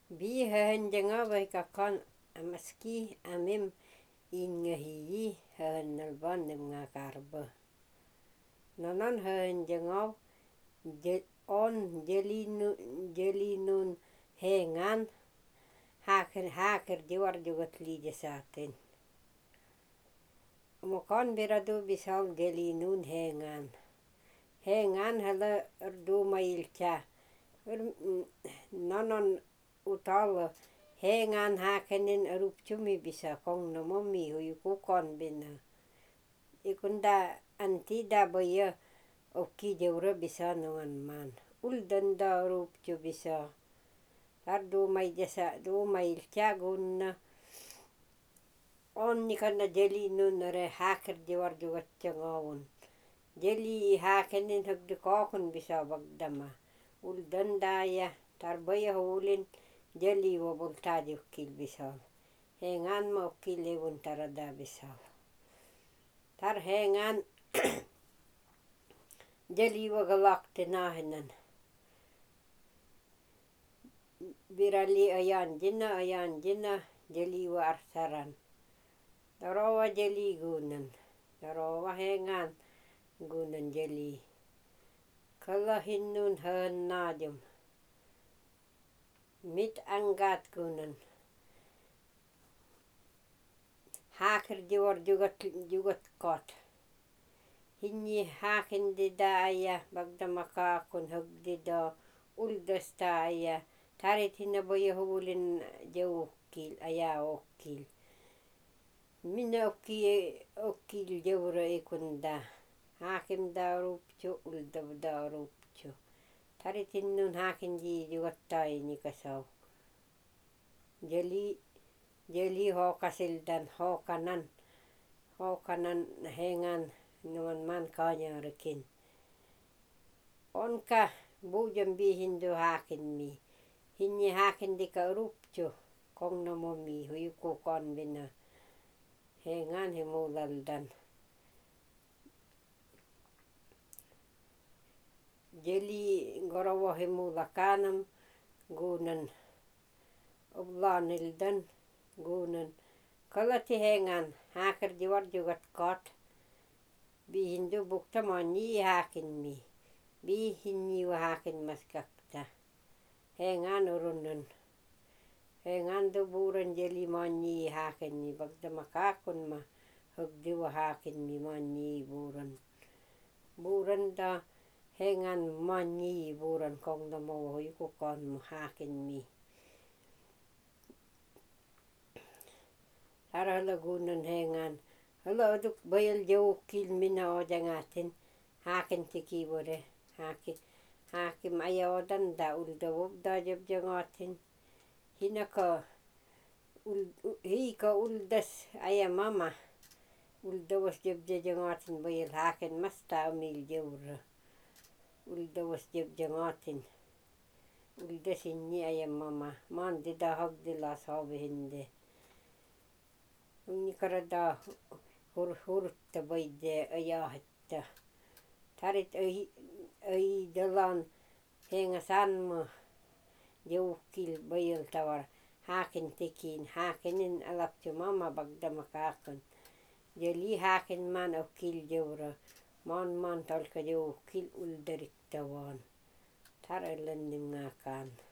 Biihahan jangabaikakan amaski amem ingahiyi hahan nalban nga karba. Nanan hahan jangaw on jelinun hengan hakir diwar jugat lijasaten. Mokan beradu bisal jelinun hengan. Hengan hala erdumailca. Nanan utala hengan hakenin erupcumi bisa kong namomi huyukukon bina. Ikunda antida baya oki jawra bisa nungan man. Uldanda erupcu bisa. Ardumay jasa dumailca guna. On nikana jelinun ere hakir diwar jugat jangawun. Jeli hakenin hagdukokon bisa bagdama. Uldanda ya tarbaya hulin jeli wabultaji ukil bisal. Hengan ma ukil lewun tarada bisal. Tar hengan jeli wagalak tenahinan. Birali ayan jina jeli wa arsaran. Darawa jeli gunan. Darawa hengan gunan jeli. Kalahinun hahan najum. Mit anggat gunan. Hakir diwar jugat kot. Hinyi hakin dida ayah bagdamaka kun hagdida uldasta ayah. Tarit hinabaya hulin jawukil ayah okil. Mina okil jawra ikunda. Hakim da rupcu uldab da rupcu. Tarit hinnun hakin di jugatta ini kasaw. Jeli hokasildan hokanan hengan nuan man kanya rekin. Onka bujam bihindu hakin mi. Hinyi hakin di ka rupcu kong namomi huyukukon bina. Hengan himulaldan. Jeli garawa himulakanam gunan. Oblanildan gunan. Kalati hengan hakir diwar jugat kot. Bihindu bukta manyi hakin mi. Bihinyi wa hakin maskakta. Hengan urunan. Hengan du buran jeli manyi hakin mi. Bagda makakun ma hagdi wa hakin mi manyi buran. Buran da hengan manyi buran kong da mawa huyukukon mo hakin mi. Tara lagunan hengan. Hala aduk bayal jawukil mina ojangatin. Hakin tiki bore. Hakim ayawadan da uldawab da jabjangatin. Hinaka hika uldas ayah mama. Uldawas jabjangatin bayal hakin masta amil jawra. Uldawas jabjangatin. Uldas inni ayah mama. Mandi da hagdila sabi hindi. Unikarada hurta bayde ayahitta. Tarit ay dalan hengasan mo jawukil bayal tawar. Hakin tikin. Hakinin alapcu mama bagda makakun. Jeli hakin man ukil jawra. Man talka jawukil uldarik tawan. Tar alandim ngakan.